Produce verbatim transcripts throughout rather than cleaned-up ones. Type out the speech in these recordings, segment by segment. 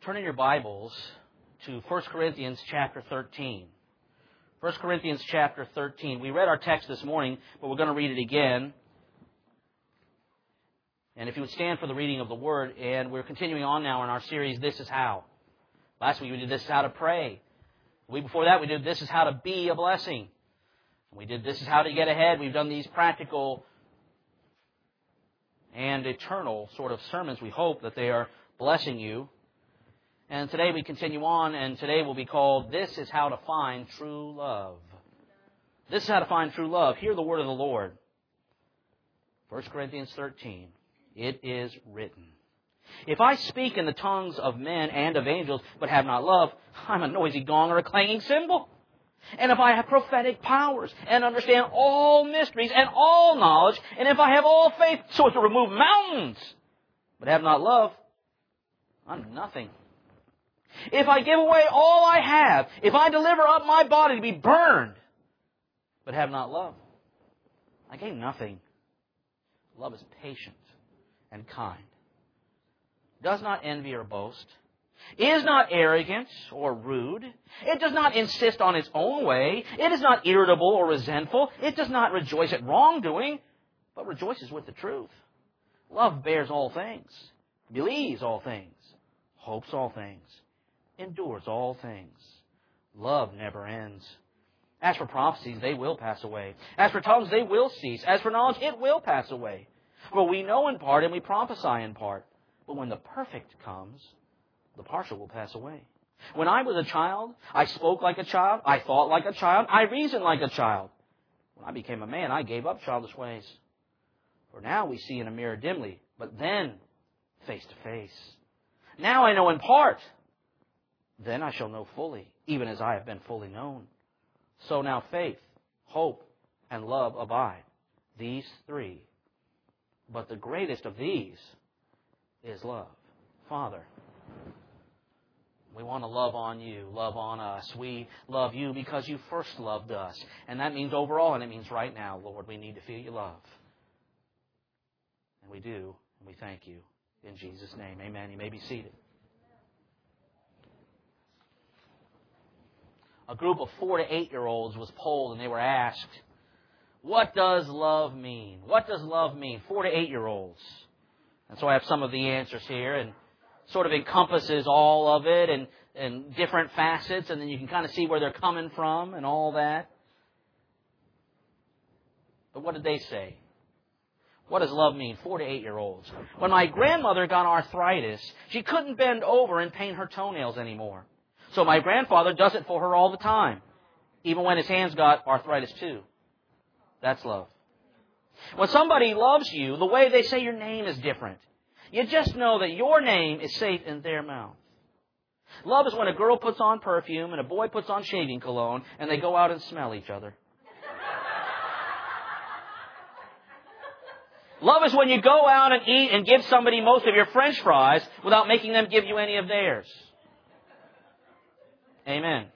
Turn in your Bibles to First Corinthians chapter thirteen. First Corinthians chapter thirteen. We read our text this morning, but we're going to read it again. And if you would stand for the reading of the Word, and we're continuing on now in our series, This is How. Last week we did This is How to Pray. The week before that we did This is How to Be a Blessing. And we did This is How to Get Ahead. We've done these practical and eternal sort of sermons. We hope that they are blessing you. And today we continue on, and today will be called This is How to Find True Love. This is how to find true love. Hear the word of the Lord. First Corinthians thirteen. It is written, if I speak in the tongues of men and of angels, but have not love, I'm a noisy gong or a clanging cymbal. And if I have prophetic powers and understand all mysteries and all knowledge, and if I have all faith so as to remove mountains, but have not love, I'm nothing. If I give away all I have, if I deliver up my body to be burned, but have not love, I gain nothing. Love is patient and kind, does not envy or boast, is not arrogant or rude. It does not insist on its own way. It is not irritable or resentful. It does not rejoice at wrongdoing, but rejoices with the truth. Love bears all things, believes all things, hopes all things, endures all things. Love never ends. As for prophecies, they will pass away. As for tongues, they will cease. As for knowledge, it will pass away. For we know in part and we prophesy in part. But when the perfect comes, the partial will pass away. When I was a child, I spoke like a child, I thought like a child, I reasoned like a child. When I became a man, I gave up childish ways. For now we see in a mirror dimly, but then face to face. Now I know in part, then I shall know fully, even as I have been fully known. So now faith, hope, and love abide, these three. But the greatest of these is love. Father, we want to love on you, love on us. We love you because you first loved us. And that means overall, and it means right now, Lord, we need to feel your love. And we do, and we thank you. In Jesus' name, amen. You may be seated. A group of four to eight-year-olds was polled, and they were asked, what does love mean? What does love mean? Four to eight-year-olds. And so I have some of the answers here, and sort of encompasses all of it and, and different facets, and then you can kind of see where they're coming from and all that. But what did they say? What does love mean? Four to eight-year-olds. When my grandmother got arthritis, she couldn't bend over and paint her toenails anymore. So my grandfather does it for her all the time, even when his hands got arthritis too. That's love. When somebody loves you, the way they say your name is different. You just know that your name is safe in their mouth. Love is when a girl puts on perfume and a boy puts on shaving cologne and they go out and smell each other. Love is when you go out and eat and give somebody most of your French fries without making them give you any of theirs. Amen.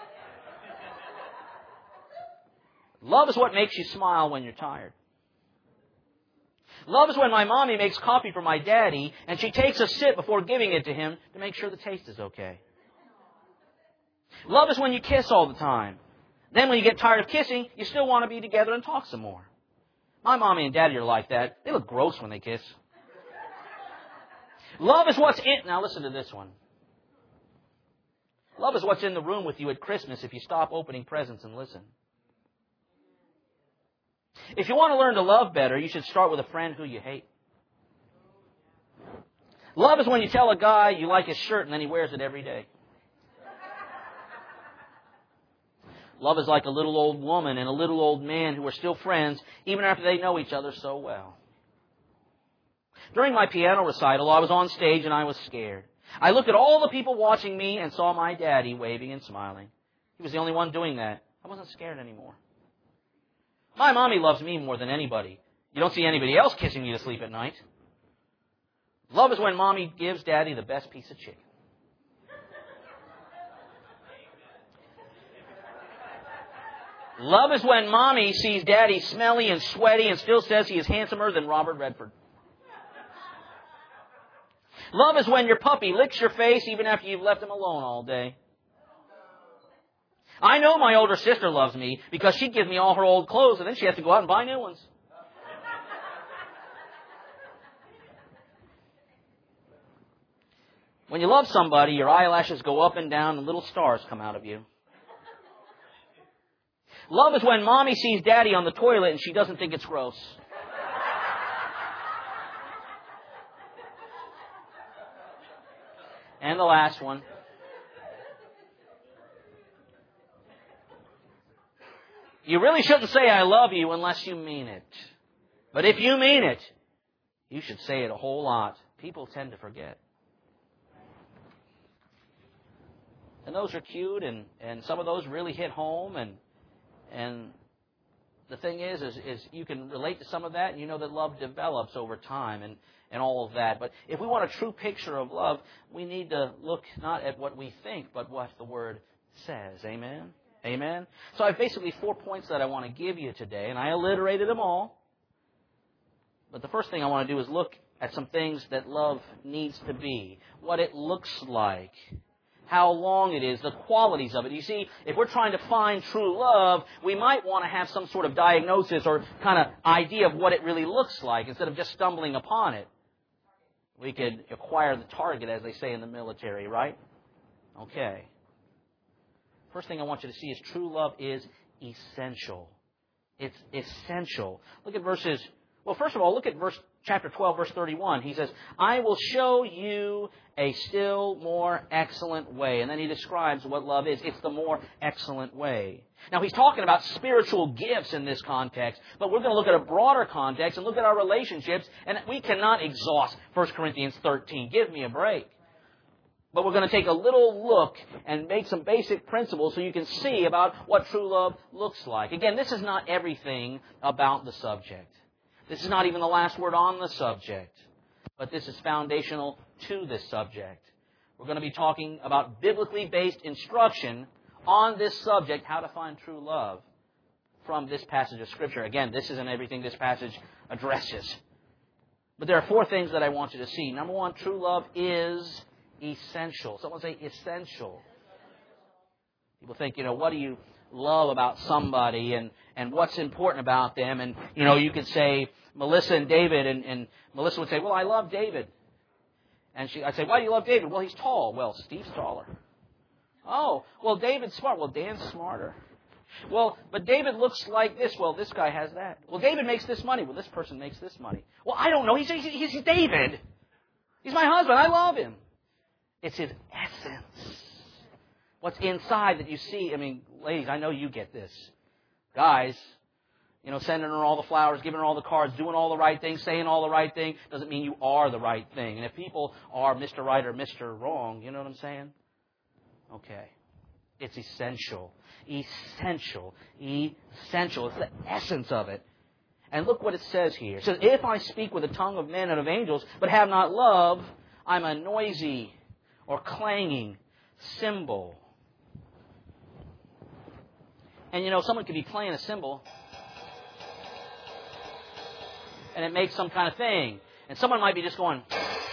Love is what makes you smile when you're tired. Love is when my mommy makes coffee for my daddy and she takes a sip before giving it to him to make sure the taste is okay. Love is when you kiss all the time. Then when you get tired of kissing, you still want to be together and talk some more. My mommy and daddy are like that. They look gross when they kiss. Love is what's in... Now listen to this one. Love is what's in the room with you at Christmas if you stop opening presents and listen. If you want to learn to love better, you should start with a friend who you hate. Love is when you tell a guy you like his shirt and then he wears it every day. Love is like a little old woman and a little old man who are still friends even after they know each other so well. During my piano recital, I was on stage and I was scared. I looked at all the people watching me and saw my daddy waving and smiling. He was the only one doing that. I wasn't scared anymore. My mommy loves me more than anybody. You don't see anybody else kissing me to sleep at night. Love is when mommy gives daddy the best piece of chicken. Love is when mommy sees daddy smelly and sweaty and still says he is handsomer than Robert Redford. Love is when your puppy licks your face even after you've left him alone all day. I know my older sister loves me because she gives me all her old clothes and then she has to go out and buy new ones. When you love somebody, your eyelashes go up and down and little stars come out of you. Love is when mommy sees daddy on the toilet and she doesn't think it's gross. And the last one. You really shouldn't say I love you unless you mean it. But if you mean it, you should say it a whole lot. People tend to forget. And those are cute, and, and some of those really hit home. And and the thing is, is, is you can relate to some of that, and you know that love develops over time and, and all of that. But if we want a true picture of love, we need to look not at what we think, but what the Word says. Amen? Amen? So I have basically four points that I want to give you today, and I alliterated them all. But the first thing I want to do is look at some things that love needs to be, what it looks like, how long it is, the qualities of it. You see, if we're trying to find true love, we might want to have some sort of diagnosis or kind of idea of what it really looks like instead of just stumbling upon it. We could acquire the target, as they say in the military, right? Okay. First thing I want you to see is true love is essential. It's essential. Look at verses... Well, first of all, look at verse chapter twelve, verse thirty-one. He says, I will show you a still more excellent way. And then he describes what love is. It's the more excellent way. Now, he's talking about spiritual gifts in this context, but we're going to look at a broader context and look at our relationships, and we cannot exhaust First Corinthians thirteen. Give me a break. But we're going to take a little look and make some basic principles so you can see about what true love looks like. Again, this is not everything about the subject. This is not even the last word on the subject, but this is foundational to this subject. We're going to be talking about biblically based instruction on this subject, how to find true love, from this passage of Scripture. Again, this isn't everything this passage addresses. But there are four things that I want you to see. Number one, true love is essential. Someone say essential. People think, you know, what do you love about somebody and, and what's important about them? And, you know, you could say Melissa and David, and, and Melissa would say, well, I love David. And she, I'd say, why do you love David? Well, he's tall. Well, Steve's taller. Oh, well, David's smart. Well, Dan's smarter. Well, but David looks like this. Well, this guy has that. Well, David makes this money. Well, this person makes this money. Well, I don't know. He's, he's, he's David. He's my husband. I love him. It's his essence. What's inside that you see. I mean, ladies, I know you get this. Guys, you know, sending her all the flowers, giving her all the cards, doing all the right things, saying all the right thing, doesn't mean you are the right thing. And if people are Mister Right or Mister Wrong, you know what I'm saying? Okay. It's essential. Essential. Essential. It's the essence of it. And look what it says here. It says, if I speak with the tongue of men and of angels, but have not love, I'm a noisy or clanging cymbal. And you know, someone could be playing a cymbal and it makes some kind of thing. And someone might be just going.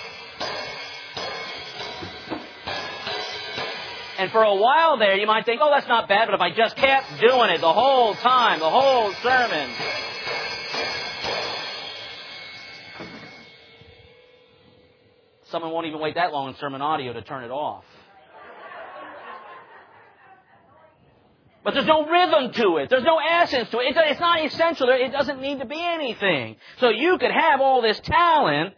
And for a while there, you might think, oh, that's not bad, but if I just kept doing it the whole time, the whole sermon. Someone won't even wait that long in sermon audio to turn it off. But there's no rhythm to it. There's no essence to it. It's not essential. It doesn't need to be anything. So you could have all this talent,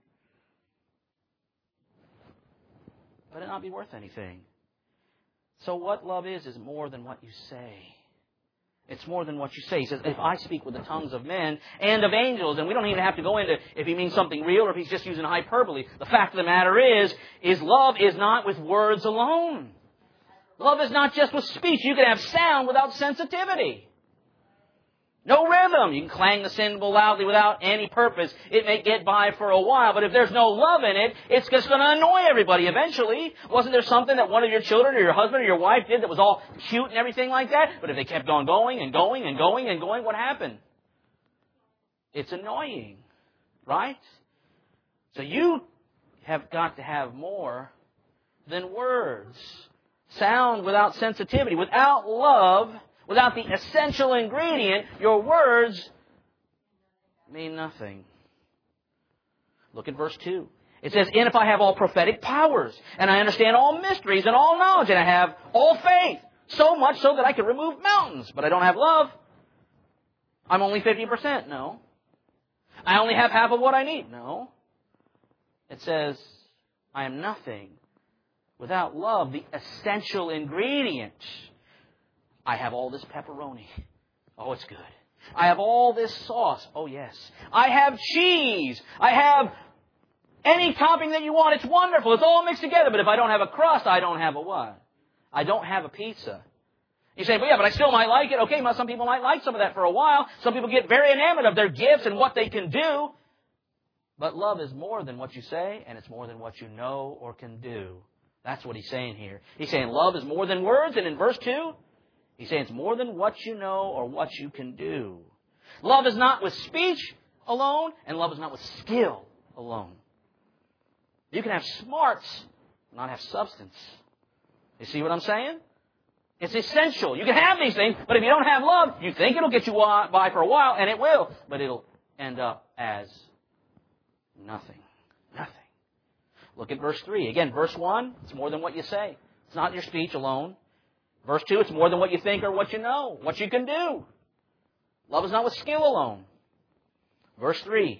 but it not be worth anything. So what love is, is more than what you say. It's more than what you say. He says, if I speak with the tongues of men and of angels, and we don't even have to go into if he means something real or if he's just using hyperbole. The fact of the matter is, is love is not with words alone. Love is not just with speech. You can have sound without sensitivity. No rhythm. You can clang the cymbal loudly without any purpose. It may get by for a while, but if there's no love in it, it's just going to annoy everybody eventually. Wasn't there something that one of your children or your husband or your wife did that was all cute and everything like that? But if they kept on going and going and going and going, what happened? It's annoying, right? So you have got to have more than words. Sound without sensitivity, without love, without the essential ingredient, your words mean nothing. Look at verse two. It says, and if I have all prophetic powers, and I understand all mysteries and all knowledge, and I have all faith, so much so that I can remove mountains, but I don't have love, I'm only fifty percent. No. I only have half of what I need. No. It says, I am nothing without love, the essential ingredient. I have all this pepperoni. Oh, it's good. I have all this sauce. Oh, yes. I have cheese. I have any topping that you want. It's wonderful. It's all mixed together. But if I don't have a crust, I don't have a what? I don't have a pizza. You say, well, yeah, but I still might like it. Okay, well, some people might like some of that for a while. Some people get very enamored of their gifts and what they can do. But love is more than what you say, and it's more than what you know or can do. That's what he's saying here. He's saying love is more than words, and in verse two, he's saying it's more than what you know or what you can do. Love is not with speech alone, and love is not with skill alone. You can have smarts, not have substance. You see what I'm saying? It's essential. You can have these things, but if you don't have love, you think it'll get you by for a while, and it will, but it'll end up as nothing. Nothing. Look at verse three. Again, verse one, it's more than what you say. It's not your speech alone. Verse two, it's more than what you think or what you know, what you can do. Love is not with skill alone. Verse three,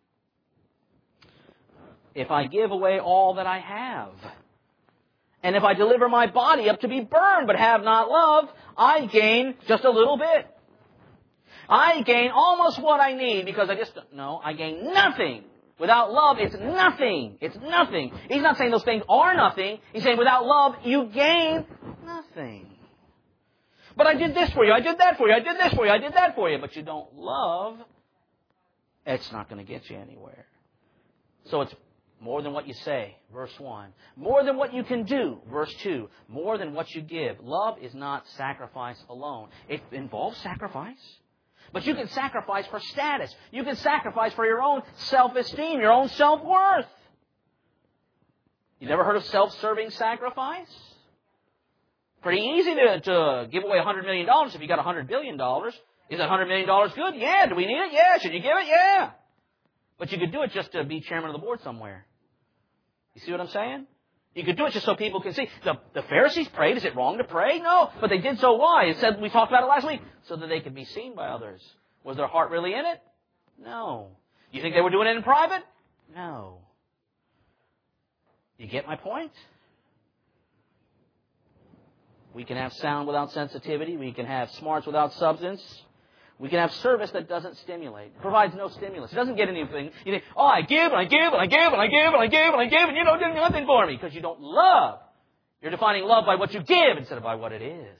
if I give away all that I have, and if I deliver my body up to be burned but have not love, I gain just a little bit. I gain almost what I need because I just, no, I gain nothing. Without love, it's nothing. It's nothing. He's not saying those things are nothing. He's saying without love, you gain nothing. But I did this for you. I did that for you. I did this for you. I did that for you. But you don't love, it's not going to get you anywhere. So it's more than what you say, verse one. More than what you can do, verse two. More than what you give. Love is not sacrifice alone. It involves sacrifice. But you can sacrifice for status. You can sacrifice for your own self-esteem, your own self-worth. You never heard of self-serving sacrifice? Pretty easy to, to give away one hundred million dollars if you got one hundred billion dollars. Is that one hundred million dollars good? Yeah. Do we need it? Yeah. Should you give it? Yeah. But you could do it just to be chairman of the board somewhere. You see what I'm saying? You could do it just so people can see. The, the Pharisees prayed. Is it wrong to pray? No. But they did so why? It said, we talked about it last week, so that they could be seen by others. Was their heart really in it? No. You think they were doing it in private? No. You get my point? We can have sound without sensitivity. We can have smarts without substance. We can have service that doesn't stimulate. It provides no stimulus. It doesn't get anything. You think, oh, I give and I give and I give and I give and I give and I give and you don't do nothing for me because you don't love. You're defining love by what you give instead of by what it is.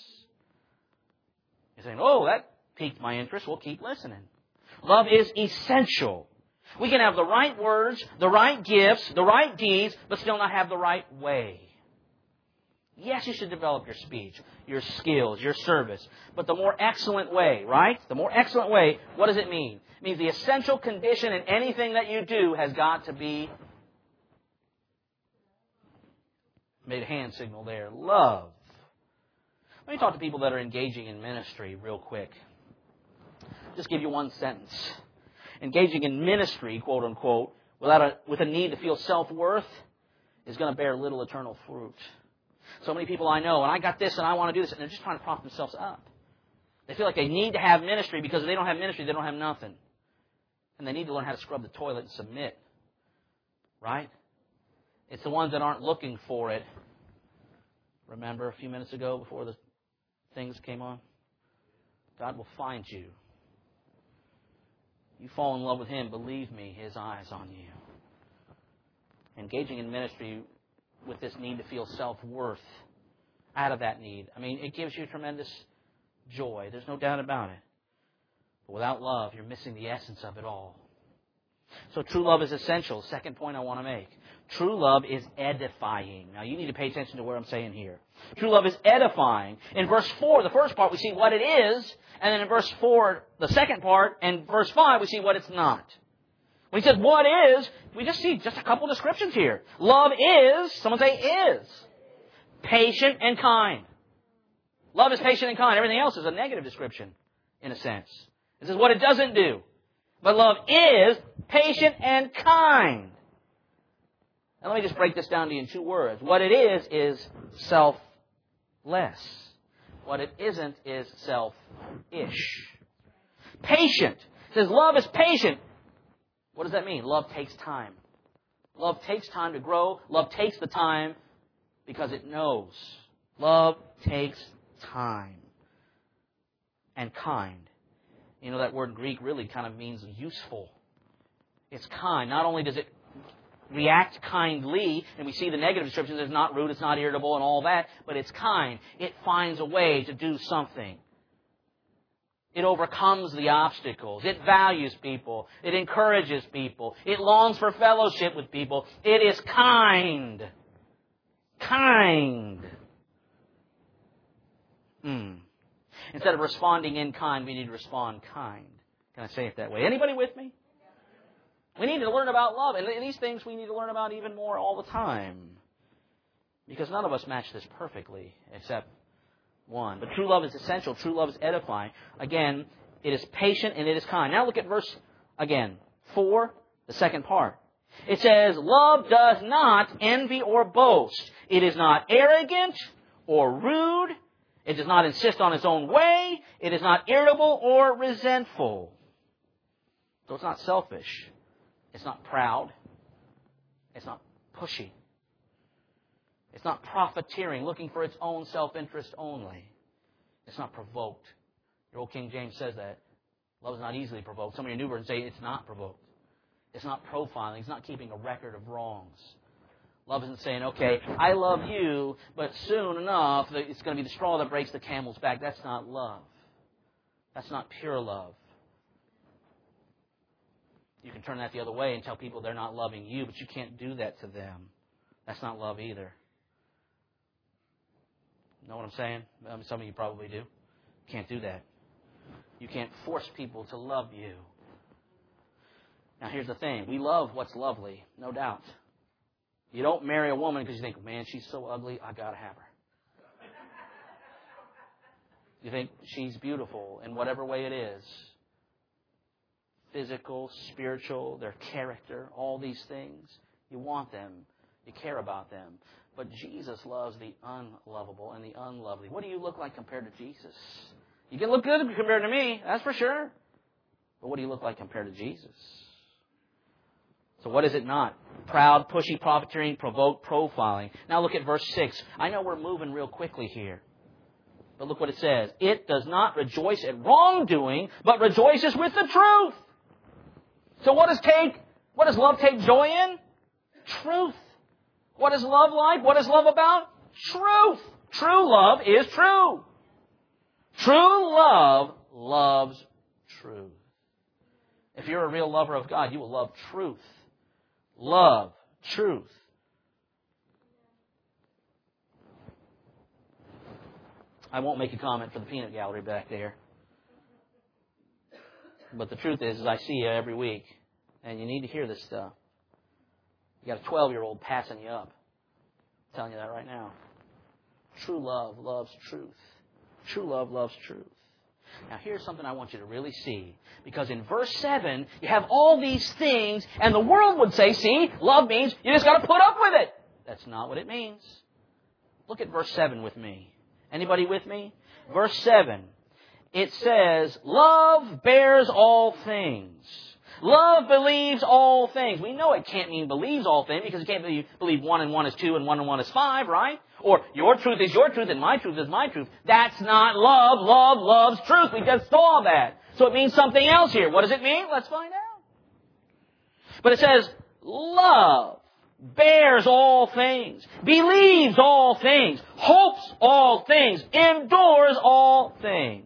You're saying, oh, that piqued my interest. We'll keep listening. Love is essential. We can have the right words, the right gifts, the right deeds, but still not have the right way. Yes, you should develop your speech, your skills, your service. But the more excellent way, right? The more excellent way, what does it mean? It means the essential condition in anything that you do has got to be, made a hand signal there, love. Let me talk to people that are engaging in ministry real quick. Just give you one sentence. Engaging in ministry, quote unquote, without a, with a need to feel self-worth is going to bear little eternal fruit. So many people I know, and I got this and I want to do this, and they're just trying to prop themselves up. They feel like they need to have ministry because if they don't have ministry, they don't have nothing. And they need to learn how to scrub the toilet and submit. Right? It's the ones that aren't looking for it. Remember a few minutes ago before the things came on? God will find you. You fall in love with Him, believe me, His eyes on you. Engaging in ministry with this need to feel self-worth out of that need. I mean, it gives you tremendous joy. There's no doubt about it. But without love, you're missing the essence of it all. So true love is essential. Second point I want to make. True love is edifying. Now, you need to pay attention to what I'm saying here. True love is edifying. In verse four, the first part, we see what it is. And then in verse four, the second part, and verse five, we see what it's not. When he says what is, we just see just a couple descriptions here. Love is, someone say is, patient and kind. Love is patient and kind. Everything else is a negative description, in a sense. This is what it doesn't do. But love is patient and kind. Now let me just break this down to you in two words. What it is, is selfless. What it isn't is selfish. Patient. It says love is patient. What does that mean? Love takes time. Love takes time to grow. Love takes the time because it knows. Love takes time. And kind. You know, that word Greek really kind of means useful. It's kind. Not only does it react kindly, and we see the negative descriptions, it's not rude, it's not irritable, and all that, but it's kind. It finds a way to do something. It overcomes the obstacles. It values people. It encourages people. It longs for fellowship with people. It is kind. Kind. Hmm. Instead of responding in kind, we need to respond kind. Can I say it that way? Anybody with me? We need to learn about love. And these things we need to learn about even more all the time. Because none of us match this perfectly, except one. But true love is essential. True love is edifying. Again, it is patient and it is kind. Now look at verse, again, four, the second part. It says, love does not envy or boast. It is not arrogant or rude. It does not insist on its own way. It is not irritable or resentful. So it's not selfish. It's not proud. It's not pushy. It's not profiteering, looking for its own self-interest only. It's not provoked. Your old King James says that. Love is not easily provoked. Some of your new versions say it's not provoked. It's not profiling. It's not keeping a record of wrongs. Love isn't saying, okay, I love you, but soon enough, it's going to be the straw that breaks the camel's back. That's not love. That's not pure love. You can turn that the other way and tell people they're not loving you, but you can't do that to them. That's not love either. Know what I'm saying? I mean, some of you probably do. Can't do that. You can't force people to love you. Now, here's the thing. We love what's lovely, no doubt. You don't marry a woman because you think, man, she's so ugly, I got to have her. You think she's beautiful in whatever way it is. Physical, spiritual, their character, all these things. You want them. You care about them. But Jesus loves the unlovable and the unlovely. What do you look like compared to Jesus? You can look good compared to me, that's for sure. But what do you look like compared to Jesus? So what is it not? Proud, pushy, profiteering, provoke, profiling. Now look at verse six. I know we're moving real quickly here. But look what it says. It does not rejoice at wrongdoing, but rejoices with the truth. So what does take, what does love take joy in? Truth. What is love like? What is love about? Truth. True love is true. True love loves truth. If you're a real lover of God, you will love truth. Love truth. I won't make a comment for the peanut gallery back there. But the truth is, is I see you every week, and you need to hear this stuff. You got a twelve-year-old passing you up. I'm telling you that right now. True love loves truth. True love loves truth. Now, here's something I want you to really see. Because in verse seven, you have all these things, and the world would say, see, love means you just got to put up with it. That's not what it means. Look at verse seven with me. Anybody with me? Verse seven. It says, love bears all things. Love believes all things. We know it can't mean believes all things because it can't believe, believe one and one is two and one and one is five, right? Or your truth is your truth and my truth is my truth. That's not love. Love loves truth. We just saw that. So it means something else here. What does it mean? Let's find out. But it says, love bears all things, believes all things, hopes all things, endures all things.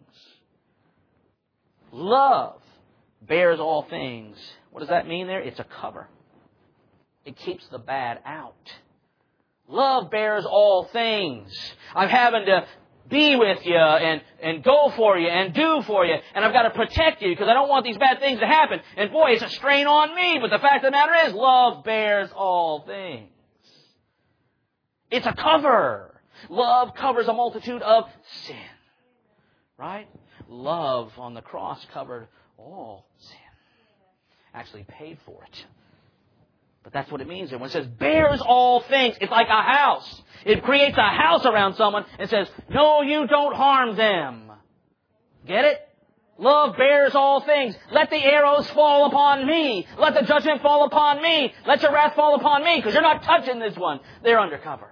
Love bears all things. What does that mean there? It's a cover. It keeps the bad out. Love bears all things. I'm having to be with you and, and go for you and do for you. And I've got to protect you because I don't want these bad things to happen. And boy, it's a strain on me. But the fact of the matter is, love bears all things. It's a cover. Love covers a multitude of sin. Right? Love on the cross covered all sin. Actually paid for it. But that's what it means. And when it says bears all things, it's like a house. It creates a house around someone and says, no, you don't harm them. Get it? Love bears all things. Let the arrows fall upon me. Let the judgment fall upon me. Let your wrath fall upon me, because you're not touching this one. They're undercover.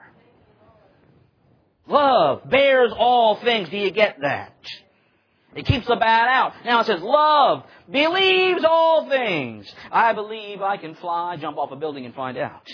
Love bears all things. Do you get that? It keeps the bad out. Now it says, love believes all things. I believe I can fly, jump off a building and find out.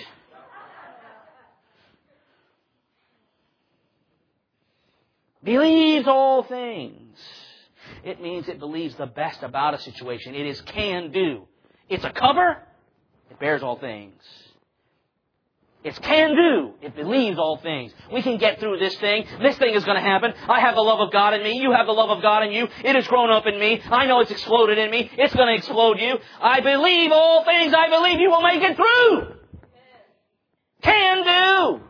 Believes all things. It means it believes the best about a situation. It is can do. It's a cover. It bears all things. It's can do. It believes all things. We can get through this thing. This thing is going to happen. I have the love of God in me. You have the love of God in you. It has grown up in me. I know it's exploded in me. It's going to explode you. I believe all things. I believe you will make it through. Can do.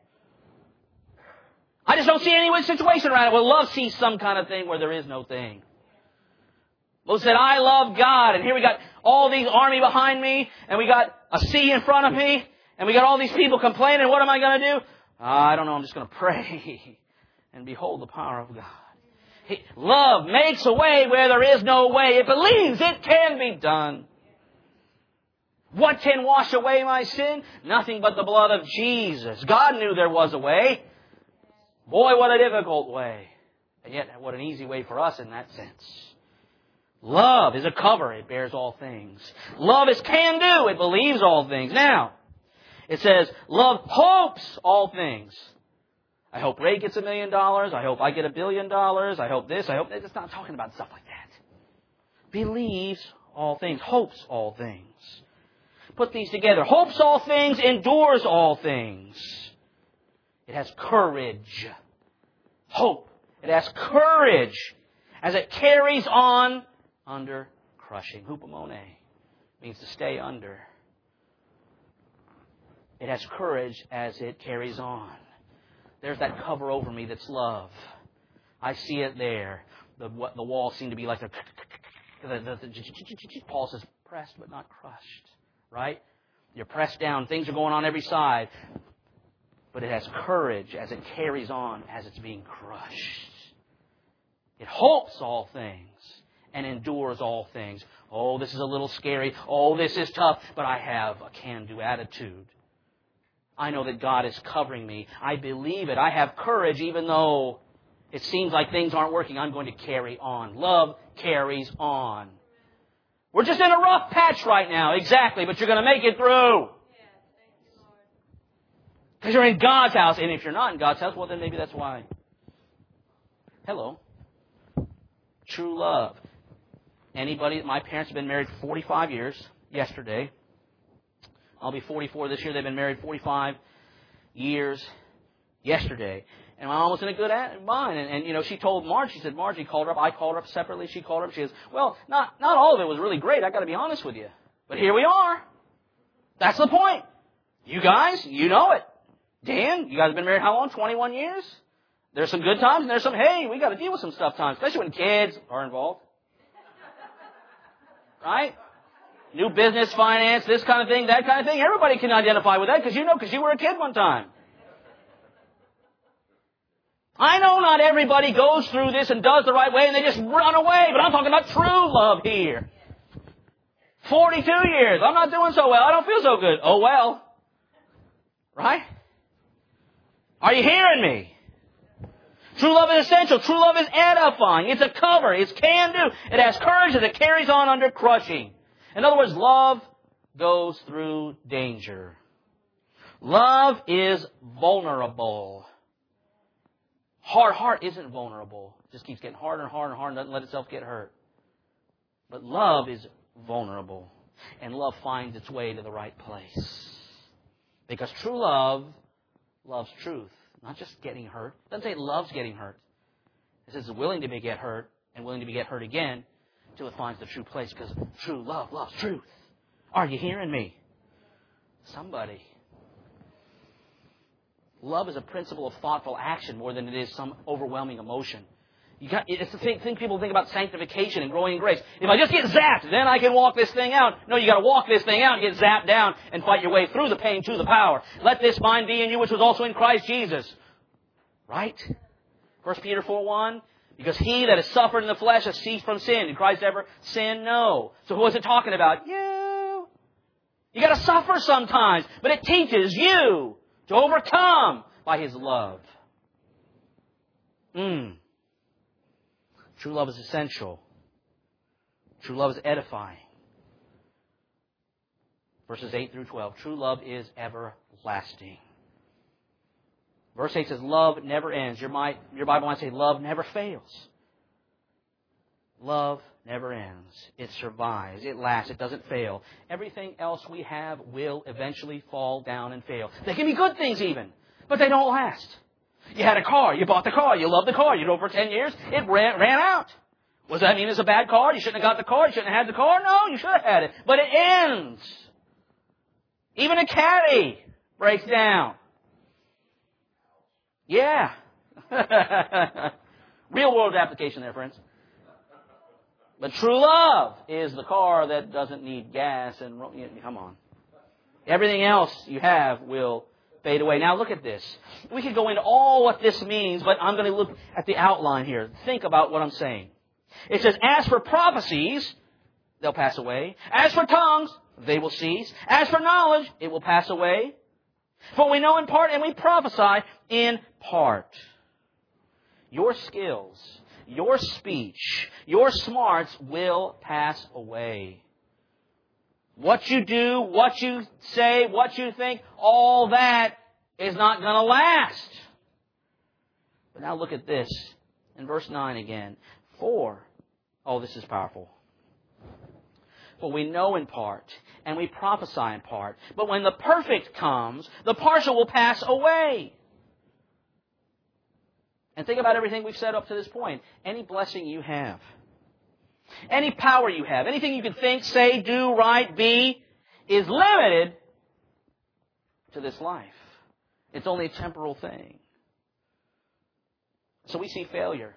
I just don't see any situation around it. Well, love sees some kind of thing where there is no thing. Moses said, I love God. And here we got all these army behind me. And we got a sea in front of me. And we got all these people complaining. What am I going to do? I don't know. I'm just going to pray and behold the power of God. He, love makes a way where there is no way. It believes it can be done. What can wash away my sin? Nothing but the blood of Jesus. God knew there was a way. Boy, what a difficult way. And yet, what an easy way for us in that sense. Love is a cover. It bears all things. Love is can do. It believes all things. Now, it says, love hopes all things. I hope Ray gets a million dollars. I hope I get a billion dollars. I hope this. I hope that. It's not talking about stuff like that. Believes all things. Hopes all things. Put these together. Hopes all things. Endures all things. It has courage. Hope. It has courage as it carries on under crushing. Hupomone means to stay under. It has courage as it carries on. There's that cover over me that's love. I see it there. The, the walls seem to be like the, the, the, the Paul says, pressed but not crushed. Right? You're pressed down. Things are going on every side. But it has courage as it carries on, as it's being crushed. It hopes all things and endures all things. Oh, this is a little scary. Oh, this is tough. But I have a can-do attitude. I know that God is covering me. I believe it. I have courage even though it seems like things aren't working. I'm going to carry on. Love carries on. We're just in a rough patch right now. Exactly. But you're going to make it through. Because you're in God's house. And if you're not in God's house, well, then maybe that's why. Hello. True love. Anybody, my parents have been married forty-five years. Yesterday. I'll be forty-four this year. They've been married forty-five years yesterday. And my mom was in a good mind. And, and, you know, she told Marge, she said, Margie called her up. I called her up separately. She called her up. She says, well, not, not all of it was really great. I got to be honest with you. But here we are. That's the point. You guys, you know it. Dan, you guys have been married how long? twenty-one years? There's some good times and there's some, hey, we got to deal with some stuff times, especially when kids are involved. Right? New business, finance, this kind of thing, that kind of thing. Everybody can identify with that because you know, because you were a kid one time. I know not everybody goes through this and does the right way and they just run away, but I'm talking about true love here. forty-two years. I'm not doing so well. I don't feel so good. Oh, well. Right? Are you hearing me? True love is essential. True love is edifying. It's a cover. It's can do. It has courage and it carries on under crushing. In other words, love goes through danger. Love is vulnerable. Hard heart isn't vulnerable. It just keeps getting harder and harder and harder and doesn't let itself get hurt. But love is vulnerable. And love finds its way to the right place. Because true love loves truth. Not just getting hurt. It doesn't say it loves getting hurt. It says it's willing to be get hurt and willing to be get hurt again until it finds the true place, because true love loves truth. Are you hearing me? Somebody. Love is a principle of thoughtful action more than it is some overwhelming emotion. You got, it's the thing, thing people think about sanctification and growing in grace. If I just get zapped, then I can walk this thing out. No, you got to walk this thing out and get zapped down and fight your way through the pain to the power. Let this mind be in you, which was also in Christ Jesus. Right? First Peter four one. Because he that has suffered in the flesh has ceased from sin. Did Christ ever sin? No. So who is it talking about? You. You got to suffer sometimes, but it teaches you to overcome by His love. Mm. True love is essential. True love is edifying. Verses eight through twelve. True love is everlasting. Verse eight says, love never ends. Your, might, your Bible might say, love never fails. Love never ends. It survives. It lasts. It doesn't fail. Everything else we have will eventually fall down and fail. They can be good things even, but they don't last. You had a car. You bought the car. You loved the car. You drove for ten years. It ran, ran out. Does that mean it's a bad car? You shouldn't have got the car. You shouldn't have had the car? No, you should have had it. But it ends. Even a caddy breaks down. Yeah. Real world application there, friends. But true love is the car that doesn't need gas and, come on. Everything else you have will fade away. Now look at this. We could go into all what this means, but I'm going to look at the outline here. Think about what I'm saying. It says, as for prophecies, they'll pass away. As for tongues, they will cease. As for knowledge, it will pass away. For we know in part and we prophesy in part. Your skills, your speech, your smarts will pass away. What you do, what you say, what you think, all that is not going to last. But now look at this in verse nine again. For, oh, this is powerful. For we know in part, and we prophesy in part. But when the perfect comes, the partial will pass away. And think about everything we've said up to this point. Any blessing you have, any power you have, anything you can think, say, do, write, be, is limited to this life. It's only a temporal thing. So we see failure.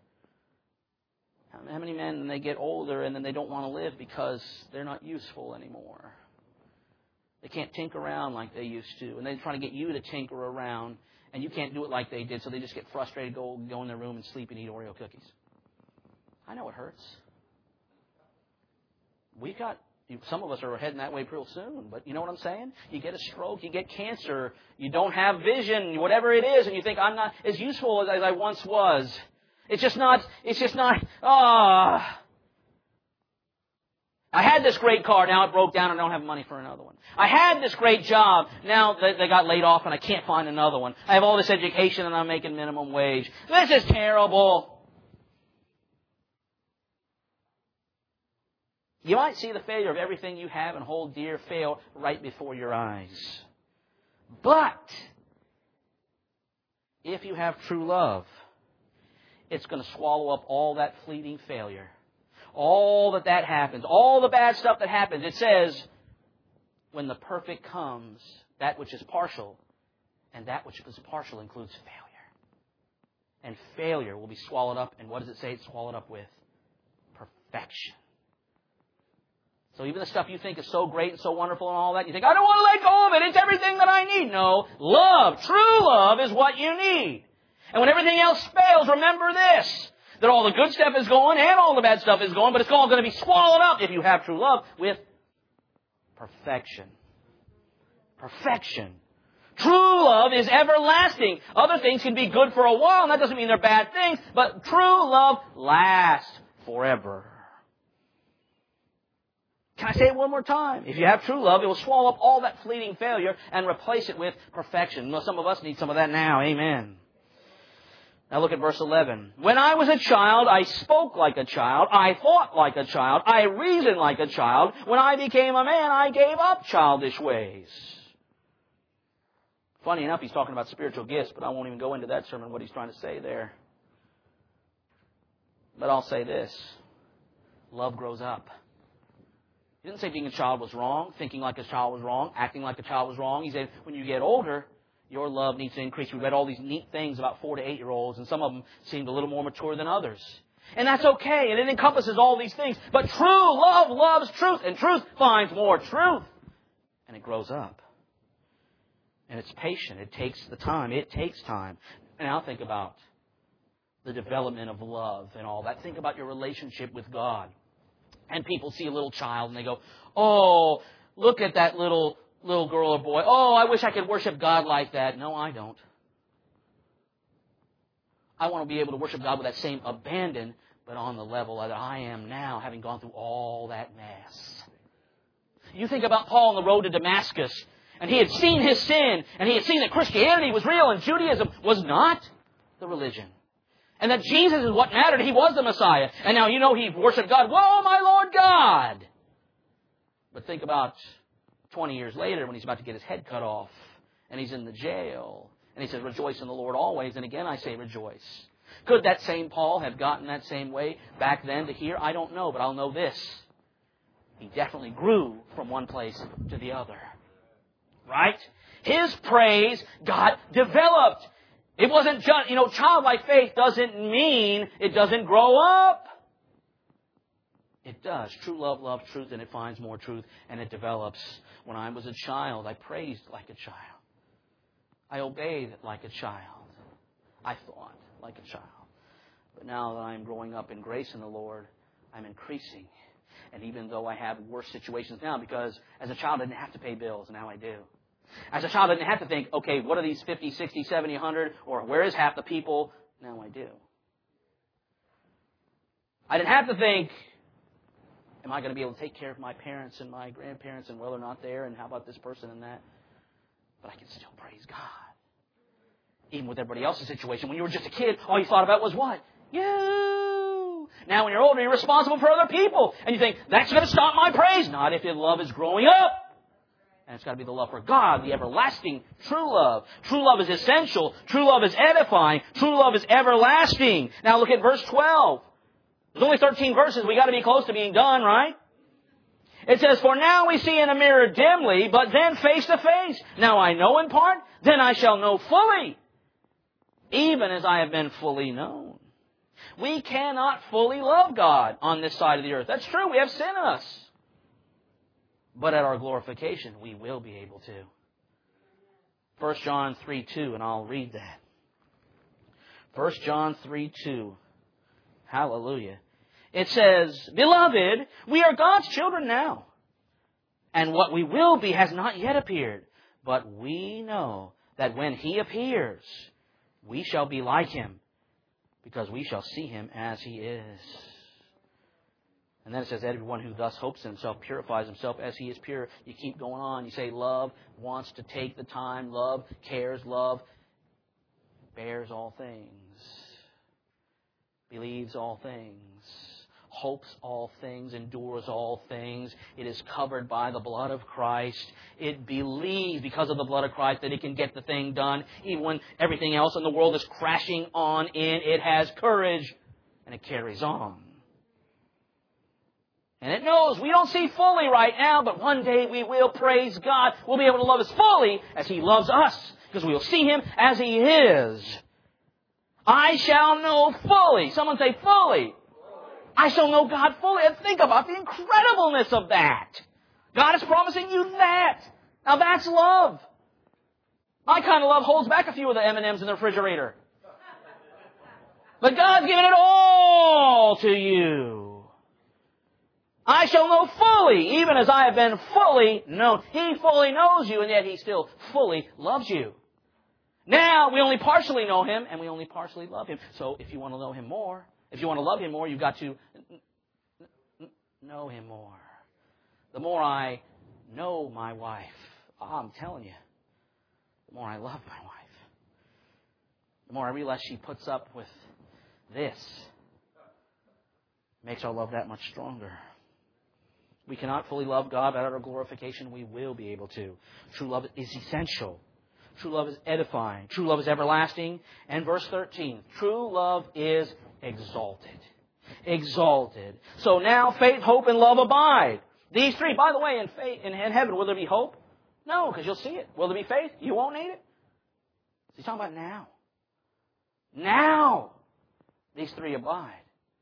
How many men, they get older and then they don't want to live because they're not useful anymore. They can't tinker around like they used to. And they're trying to get you to tinker around, and you can't do it like they did, so they just get frustrated, go, go in their room and sleep and eat Oreo cookies. I know it hurts. We got, some of us are heading that way real soon, but you know what I'm saying? You get a stroke, you get cancer, you don't have vision, whatever it is, and you think, I'm not as useful as, as I once was. It's just not, it's just not, ah. Oh. I had this great car, now it broke down and I don't have money for another one. I had this great job, now they, they got laid off and I can't find another one. I have all this education and I'm making minimum wage. This is terrible. You might see the failure of everything you have and hold dear fail right before your eyes. But if you have true love, it's going to swallow up all that fleeting failure. All that that happens. All the bad stuff that happens. It says, when the perfect comes, that which is partial, and that which is partial includes failure. And failure will be swallowed up. And what does it say it's swallowed up with? Perfection. So even the stuff you think is so great and so wonderful and all that, you think, I don't want to let go of it. It's everything that I need. No. Love, true love is what you need. And when everything else fails, remember this, that all the good stuff is going and all the bad stuff is going, but it's all going to be swallowed up if you have true love with perfection. Perfection. True love is everlasting. Other things can be good for a while, and that doesn't mean they're bad things, but true love lasts forever. Can I say it one more time? If you have true love, it will swallow up all that fleeting failure and replace it with perfection. Well, some of us need some of that now. Amen. Now look at verse eleven. When I was a child, I spoke like a child. I thought like a child. I reasoned like a child. When I became a man, I gave up childish ways. Funny enough, he's talking about spiritual gifts, but I won't even go into that sermon, what he's trying to say there. But I'll say this. Love grows up. He didn't say being a child was wrong, thinking like a child was wrong, acting like a child was wrong. He said when you get older, your love needs to increase. We read all these neat things about four to eight-year-olds, and some of them seemed a little more mature than others. And that's okay, and it encompasses all these things. But true love loves truth, and truth finds more truth. And it grows up. And it's patient. It takes the time. It takes time. And now think about the development of love and all that. Think about your relationship with God. And people see a little child and they go, oh, look at that little little girl or boy. Oh, I wish I could worship God like that. No, I don't. I want to be able to worship God with that same abandon, but on the level that I am now, having gone through all that mess. You think about Paul on the road to Damascus, and he had seen his sin, and he had seen that Christianity was real and Judaism was not the religion. And that Jesus is what mattered. He was the Messiah. And now you know he worshiped God. Whoa, my Lord God! But think about twenty years later when he's about to get his head cut off, and he's in the jail. And he says, rejoice in the Lord always. And again, I say rejoice. Could that same Paul have gotten that same way back then to here? I don't know, but I'll know this. He definitely grew from one place to the other. Right? His praise got developed. It wasn't just, you know, childlike faith doesn't mean it doesn't grow up. It does. True love loves truth, and it finds more truth, and it develops. When I was a child, I praised like a child. I obeyed like a child. I thought like a child. But now that I'm growing up in grace in the Lord, I'm increasing. And even though I have worse situations now, because as a child I didn't have to pay bills, now I do. As a child I didn't have to think, okay, what are these fifty, sixty, seventy, one hundred, or where is half the people? Now I do. I didn't have to think, am I going to be able to take care of my parents and my grandparents and well, they're not there, and how about this person and that? But I can still praise God. Even with everybody else's situation. When you were just a kid, all you thought about was what? You! Now when you're older, you're responsible for other people. And you think, that's going to stop my praise. Not if your love is growing up. And it's got to be the love for God, the everlasting true love. True love is essential. True love is edifying. True love is everlasting. Now look at verse twelve. There's only thirteen verses. We got to be close to being done, right? It says, for now we see in a mirror dimly, but then face to face. Now I know in part, then I shall know fully, even as I have been fully known. We cannot fully love God on this side of the earth. That's true. We have sin in us. But at our glorification, we will be able to. First John three two, and I'll read that. First John three two. Hallelujah. It says, beloved, we are God's children now. And what we will be has not yet appeared. But we know that when He appears, we shall be like Him, because we shall see Him as He is. And then it says, everyone who thus hopes in himself purifies himself as he is pure. You keep going on. You say love wants to take the time. Love cares. Love bears all things. Believes all things. Hopes all things. Endures all things. It is covered by the blood of Christ. It believes because of the blood of Christ that it can get the thing done. Even when everything else in the world is crashing on in, it has courage. And it carries on. And it knows we don't see fully right now, but one day we will, praise God. We'll be able to love as fully as He loves us, because we will see Him as He is. I shall know fully. Someone say fully. I shall know God fully. And think about the incredibleness of that. God is promising you that. Now that's love. My kind of love holds back a few of the M and M's in the refrigerator. But God's given it all to you. I shall know fully, even as I have been fully known. He fully knows you, and yet He still fully loves you. Now, we only partially know Him, and we only partially love Him. So, if you want to know Him more, if you want to love Him more, you've got to know Him more. The more I know my wife, oh, I'm telling you, the more I love my wife. The more I realize she puts up with this. Makes our love that much stronger. We cannot fully love God, but at our glorification we will be able to. True love is essential. True love is edifying. True love is everlasting. And verse thirteen, true love is exalted. exalted. So now faith, hope, and love abide. These three. By the way, in faith, in heaven, will there be hope? No, because you'll see it. Will there be faith? You won't need it. He's talking about now. Now, these three abide.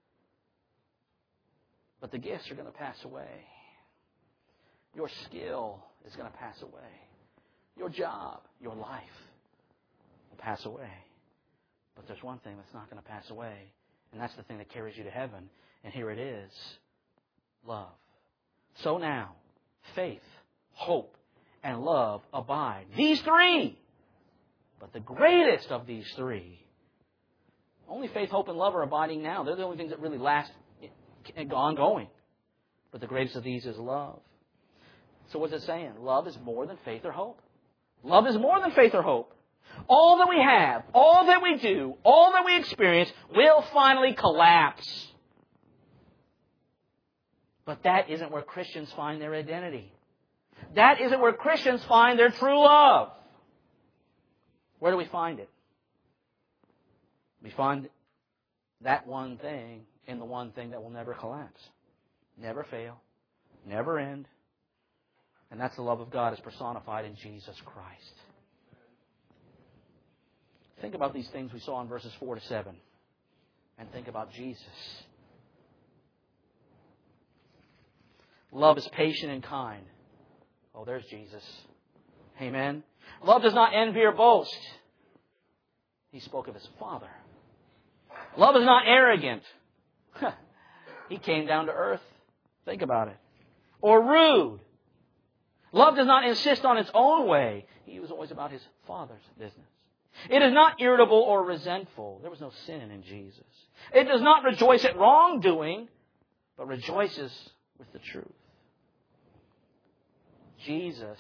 But the gifts are going to pass away. Your skill is going to pass away. Your job, your life will pass away. But there's one thing that's not going to pass away, and that's the thing that carries you to heaven. And here it is, love. So now, faith, hope, and love abide. These three. But the greatest of these three, only faith, hope, and love are abiding now. They're the only things that really last ongoing. But the greatest of these is love. So what's it saying? Love is more than faith or hope. Love is more than faith or hope. All that we have, all that we do, all that we experience will finally collapse. But that isn't where Christians find their identity. That isn't where Christians find their true love. Where do we find it? We find that one thing in the one thing that will never collapse, never fail, never end. And that's the love of God as personified in Jesus Christ. Think about these things we saw in verses four to seven. And think about Jesus. Love is patient and kind. Oh, there's Jesus. Amen. Love does not envy or boast. He spoke of His Father. Love is not arrogant. He came down to earth. Think about it. Or rude. Love does not insist on its own way. He was always about His Father's business. It is not irritable or resentful. There was no sin in Jesus. It does not rejoice at wrongdoing, but rejoices with the truth. Jesus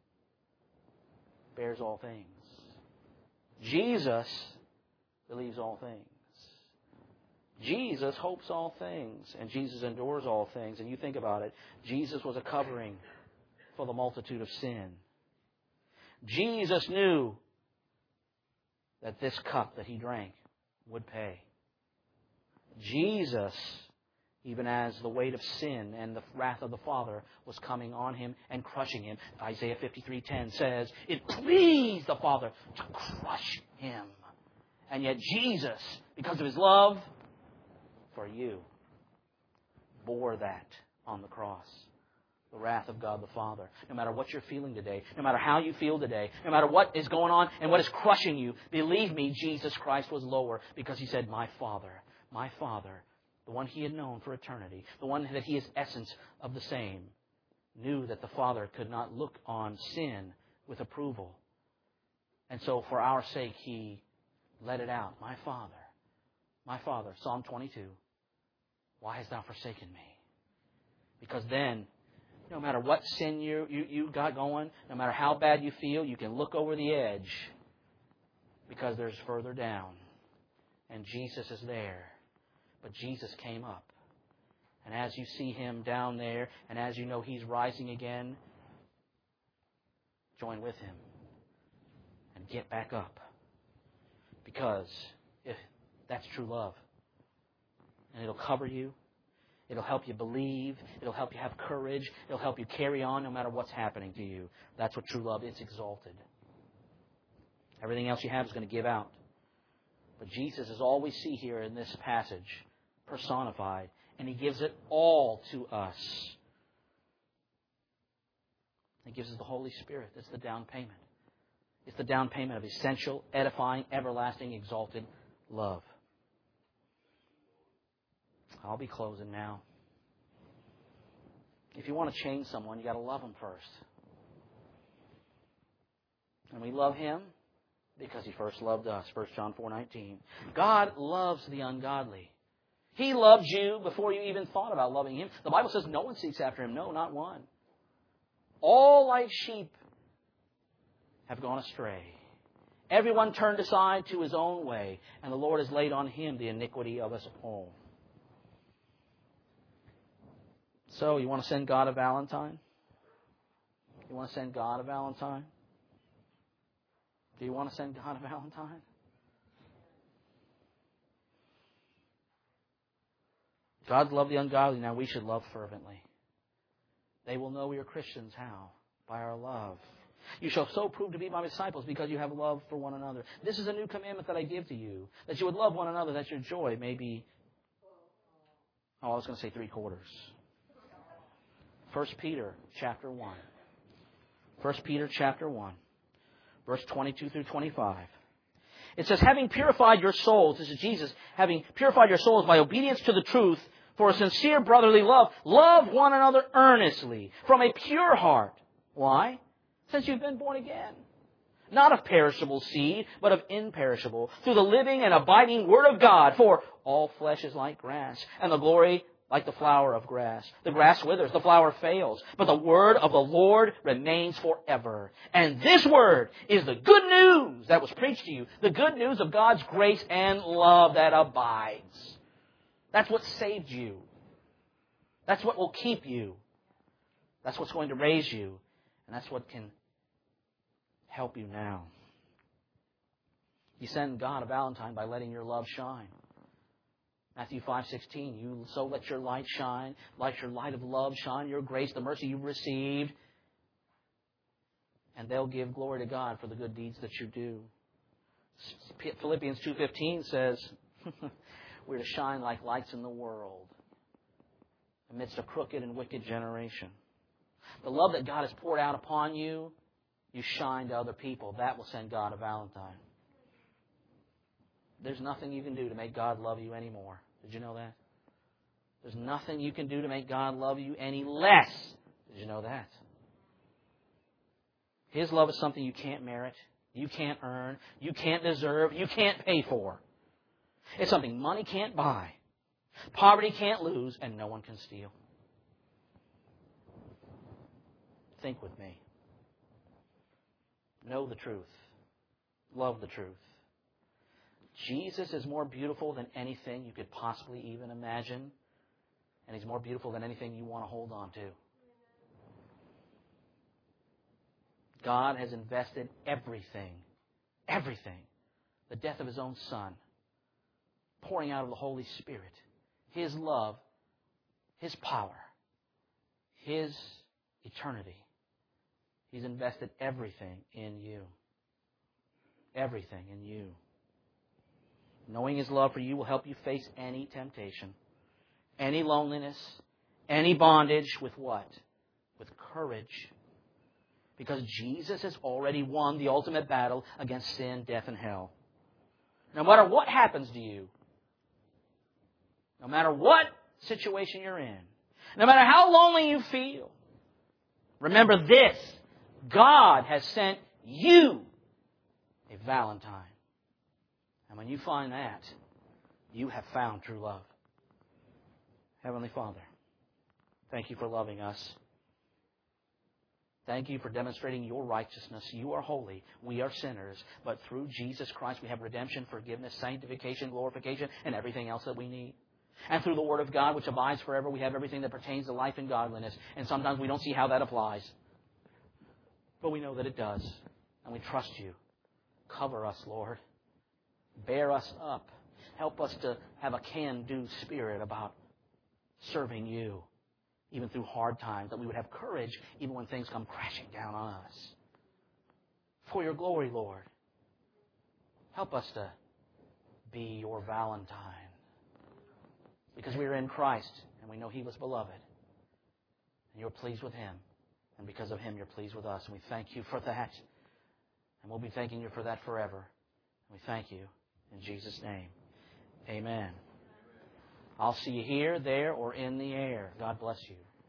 bears all things. Jesus believes all things. Jesus hopes all things. And Jesus endures all things. And you think about it. Jesus was a covering for the multitude of sin. Jesus knew that this cup that He drank would pay. Jesus, even as the weight of sin and the wrath of the Father was coming on Him and crushing Him, Isaiah fifty-three ten says, it pleased the Father to crush Him. And yet Jesus, because of His love for you, bore that on the cross. The wrath of God the Father. No matter what you're feeling today, no matter how you feel today, no matter what is going on and what is crushing you, believe me, Jesus Christ was lower because He said, my Father, my Father, the one He had known for eternity, the one that He is essence of the same, knew that the Father could not look on sin with approval. And so for our sake, He let it out. My Father, my Father, Psalm twenty-two, why hast Thou forsaken me? Because then, no matter what sin you, you, you got going, no matter how bad you feel, you can look over the edge because there's further down. And Jesus is there. But Jesus came up. And as you see Him down there, and as you know He's rising again, join with Him and get back up. Because if that's true love, and it'll cover you, it'll help you believe. It'll help you have courage. It'll help you carry on no matter what's happening to you. That's what true love is. It's exalted. Everything else you have is going to give out. But Jesus is all we see here in this passage, personified. And He gives it all to us. He gives us the Holy Spirit. That's the down payment. It's the down payment of essential, edifying, everlasting, exalted love. I'll be closing now. If you want to change someone, you've got to love them first. And we love Him because He first loved us. First John four nineteen. God loves the ungodly. He loved you before you even thought about loving Him. The Bible says no one seeks after Him. No, not one. All like sheep have gone astray. Everyone turned aside to his own way, and the Lord has laid on Him the iniquity of us all. So, you want to send God a Valentine? You want to send God a Valentine? Do you want to send God a Valentine? God loved the ungodly. Now we should love fervently. They will know we are Christians. How? By our love. You shall so prove to be my disciples because you have love for one another. This is a new commandment that I give to you, that you would love one another, that your joy may be... Oh, I was going to say three quarters. First Peter chapter one. First Peter chapter one, verse twenty-two through twenty-five. It says, having purified your souls, this is Jesus, having purified your souls by obedience to the truth for a sincere brotherly love, love one another earnestly from a pure heart. Why? Since you've been born again. Not of perishable seed, but of imperishable, through the living and abiding Word of God. For all flesh is like grass, and the glory like the flower of grass. The grass withers, the flower fails, but the word of the Lord remains forever. And this word is the good news that was preached to you, the good news of God's grace and love that abides. That's what saved you. That's what will keep you. That's what's going to raise you. And that's what can help you now. You send God a Valentine by letting your love shine. Matthew five sixteen, you so let your light shine, let your light of love shine, your grace, the mercy you've received, and they'll give glory to God for the good deeds that you do. Philippians two fifteen says, we're to shine like lights in the world amidst a crooked and wicked generation. The love that God has poured out upon you, you shine to other people. That will send God a Valentine. There's nothing you can do to make God love you anymore. Did you know that? There's nothing you can do to make God love you any less. Did you know that? His love is something you can't merit, you can't earn, you can't deserve, you can't pay for. It's something money can't buy, poverty can't lose, and no one can steal. Think with me. Know the truth. Love the truth. Jesus is more beautiful than anything you could possibly even imagine. And He's more beautiful than anything you want to hold on to. God has invested everything, everything, the death of His own Son, pouring out of the Holy Spirit, His love, His power, His eternity. He's invested everything in you. Everything in you. Knowing His love for you will help you face any temptation, any loneliness, any bondage with what? With courage. Because Jesus has already won the ultimate battle against sin, death, and hell. No matter what happens to you, no matter what situation you're in, no matter how lonely you feel, remember this: God has sent you a Valentine. And when you find that, you have found true love. Heavenly Father, thank You for loving us. Thank You for demonstrating Your righteousness. You are holy. We are sinners. But through Jesus Christ, we have redemption, forgiveness, sanctification, glorification, and everything else that we need. And through the Word of God, which abides forever, we have everything that pertains to life and godliness. And sometimes we don't see how that applies. But we know that it does. And we trust You. Cover us, Lord. Bear us up. Help us to have a can-do spirit about serving You, even through hard times, that we would have courage even when things come crashing down on us. For Your glory, Lord, help us to be Your Valentine. Because we are in Christ, and we know He was beloved. And You're pleased with Him. And because of Him, You're pleased with us. And we thank You for that. And we'll be thanking You for that forever. And we thank You in Jesus' name. Amen. I'll see you here, there, or in the air. God bless you.